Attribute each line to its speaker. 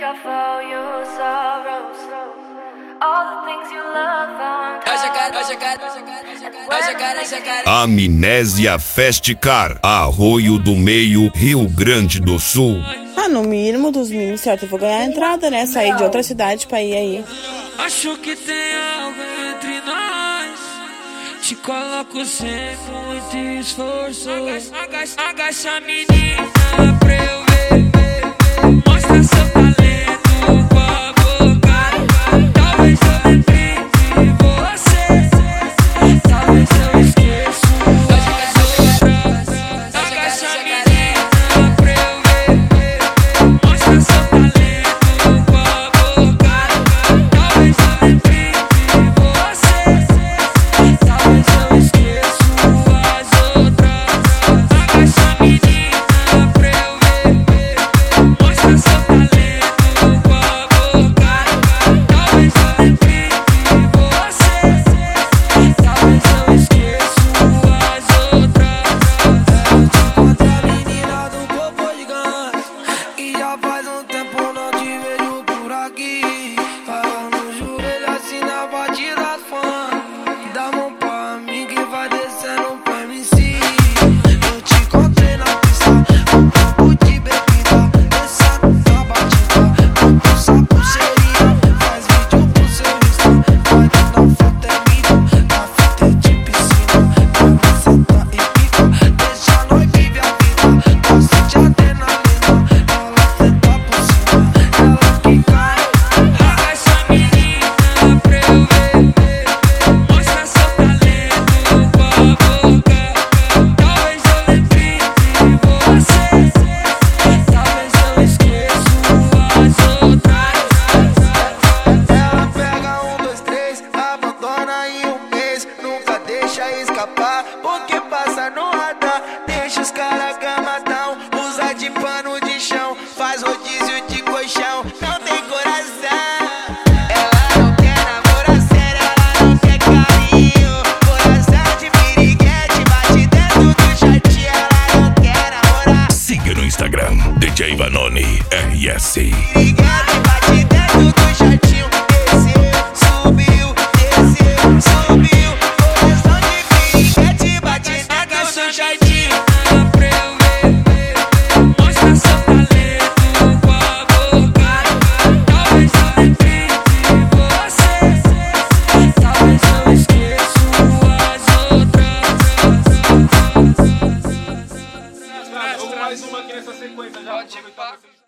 Speaker 1: out for all your sorrows, all the things you love found.
Speaker 2: Amnésia Festcar, Arroio do Meio, Rio Grande do Sul.
Speaker 3: No mínimo dos mínimos, certo? Eu vou ganhar a entrada, né? Sair de outra cidade pra ir aí.
Speaker 4: Acho que tem algo entre nós. Te coloco sem muito esforço. Agacha a menina pra eu ver. Mostra seu talento com a boca. Talvez eu lembre de você. Talvez eu esqueça as outras. Agacha a menina pra eu ver. Mostra seu talento com a boca. Talvez eu lembre de você. Talvez eu esqueça as outras. Agacha a menina pra eu ver. Mostra seu talento com a boca. Talvez eu lembre de você. Talvez eu esqueça as outras.
Speaker 5: Encontrei a menina do corpo gigante e já faz um tempo não te vejo por aqui. Falando no joelho assim na batida fã. Dá mão pra mim que vai descendo pro MC. Eu te encontrei na pista, um copo de bebida, descendo na batida, com sapo seria. Faz vídeo pro seu Insta, vai dando foto é mídia, na foto é de piscina. Ela senta e pica, deixa nós vive a vida. Gosta de adrenalina, ela senta por cima, ela que cai.
Speaker 4: Agacha a menina pra eu ver. Mostra seu talento com a boca. Talvez eu lembre de você. Talvez eu esqueça as outras.
Speaker 5: Ela pega 1, 2, 3, abandona em um mês. Nunca deixa escapar, porque passa no radar. Deixa os caras gamadão, usa de pano de chão, faz rodízio de colchão, não tem coração. Ela não quer namorar sério, ela não quer carinho. Coração de piriguete, bate dentro do jardim. Ela não quer namorar.
Speaker 2: Siga no Instagram, DJ Vanoni RS.
Speaker 5: Piriguete, bate dentro do jardim. Desceu, subiu, subiu. Coração de piriguete, bate dentro do jardim.
Speaker 4: Pra eu ver. Mostra seu talento com a boca. Talvez eu lembre de você. Talvez eu esqueça as outras.
Speaker 6: Mais uma aqui nessa sequência já.